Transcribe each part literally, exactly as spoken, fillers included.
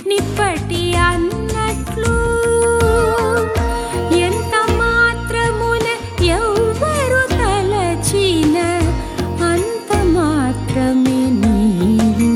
నిప్పటి అన్నట్లు ఎంత మాత్రమున ఎవ్వరు తలచిన అంత మాత్రమే నీవు.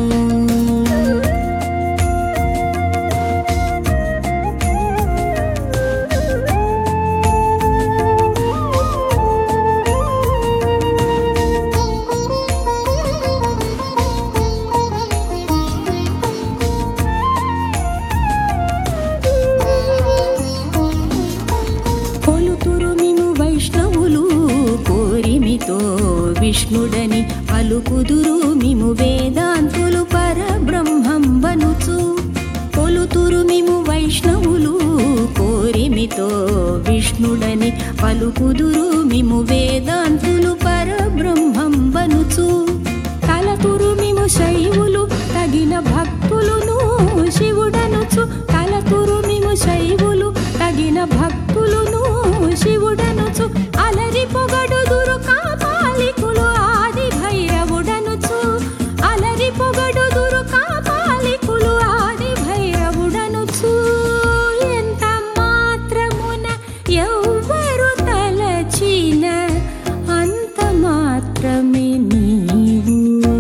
విష్ణుడని పలుకుదురు మిము వేదాంతులు పరబ్రహ్మంబనుచు. కొలుతురు మిము వైష్ణవులు కోరిమితో విష్ణుడని పలుకుదురు మిము వేదాంతులు పరబ్రహ్మంబనుచు. కలతురు మిము శైవులు తగిన భక్తులును శివుడనుచు. కలతురు మిము శైవులు తగిన భక్తులును శివుడనుచు. అలరి పొగడుదురు కాపాలికులు ఆది భైరవుడనుచు. అలరి పొగడుదురు కాపాలికులు ఆది భైరవుడనుచు. ఎంత మాత్రమున ఎవ్వరు తలచిన అంత మాత్రమే నీవు.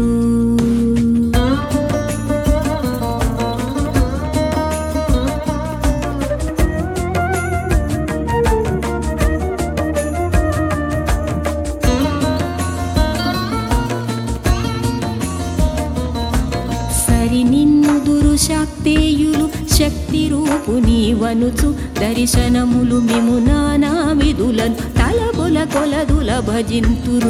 నిన్నుదురు శాక్తేయులు శక్తి రూపు నీవనుచు. దర్శనములు మిము నానా విధులను తలబొల కొలదుల భజింతురు.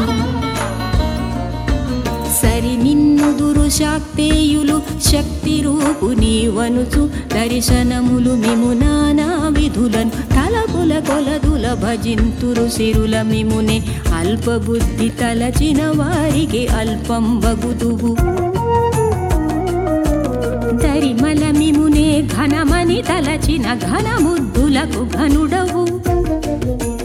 సరి నిన్నుదురు శాక్తేయులు శక్తి రూపు నీవనుచు. దర్శనములు మిము నానా విధులను తలబొల కొలదుల భజింతురు. సిరుల మిమునే అల్పబుద్ధి తలచిన వారికి అల్పం వగుదువు. దరిమల మిమునే ఘనమని తలచిన ఘనముద్దులకు ఘనుడవు.